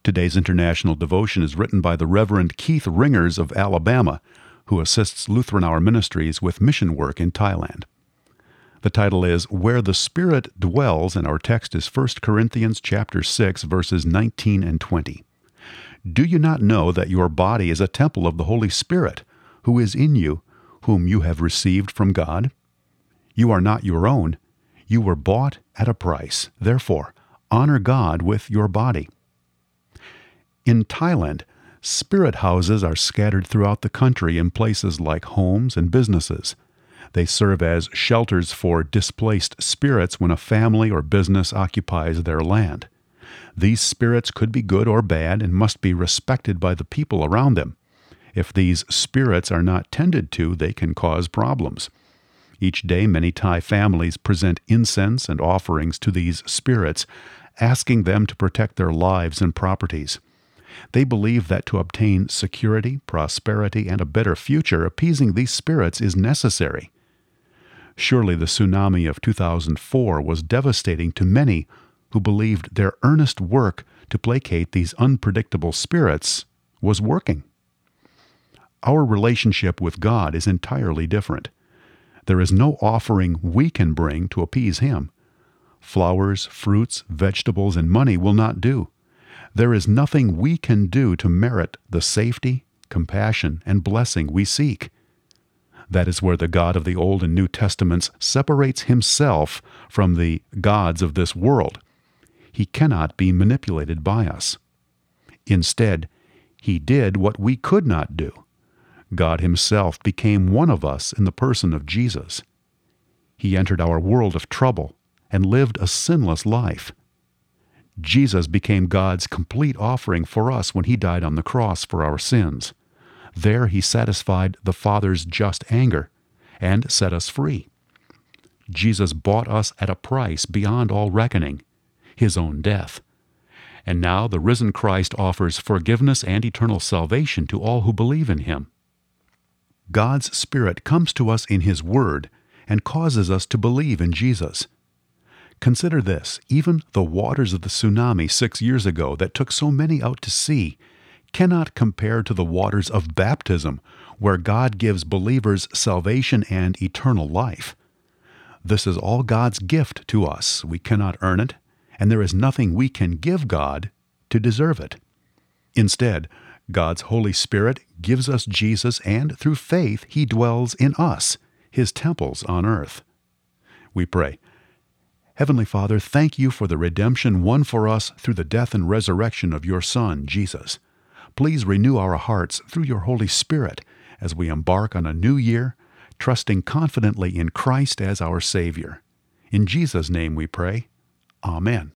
Today's international devotion is written by the Reverend Keith Ringers of Alabama, who assists Lutheran Hour Ministries with mission work in Thailand. The title is Where the Spirit Dwells, and our text is 1 Corinthians chapter 6, verses 19 and 20. Do you not know that your body is a temple of the Holy Spirit, who is in you, whom you have received from God? You are not your own. You were bought at a price. Therefore, honor God with your body. In Thailand, spirit houses are scattered throughout the country in places like homes and businesses. They serve as shelters for displaced spirits when a family or business occupies their land. These spirits could be good or bad and must be respected by the people around them. If these spirits are not tended to, they can cause problems. Each day, many Thai families present incense and offerings to these spirits, asking them to protect their lives and properties. They believe that to obtain security, prosperity, and a better future, appeasing these spirits is necessary. Surely the tsunami of 2004 was devastating to many who believed their earnest work to placate these unpredictable spirits was working. Our relationship with God is entirely different. There is no offering we can bring to appease Him. Flowers, fruits, vegetables, and money will not do. There is nothing we can do to merit the safety, compassion, and blessing we seek. That is where the God of the Old and New Testaments separates Himself from the gods of this world. He cannot be manipulated by us. Instead, He did what we could not do. God Himself became one of us in the person of Jesus. He entered our world of trouble and lived a sinless life. Jesus became God's complete offering for us when He died on the cross for our sins. There He satisfied the Father's just anger and set us free. Jesus bought us at a price beyond all reckoning, His own death. And now the risen Christ offers forgiveness and eternal salvation to all who believe in Him. God's Spirit comes to us in His Word and causes us to believe in Jesus. Consider this, even the waters of the tsunami 6 years ago that took so many out to sea cannot compare to the waters of baptism, where God gives believers salvation and eternal life. This is all God's gift to us. We cannot earn it, and there is nothing we can give God to deserve it. Instead, God's Holy Spirit gives us Jesus, and through faith He dwells in us, His temples on earth. We pray, Heavenly Father, thank You for the redemption won for us through the death and resurrection of Your Son, Jesus. Please renew our hearts through Your Holy Spirit as we embark on a new year, trusting confidently in Christ as our Savior. In Jesus' name we pray. Amen.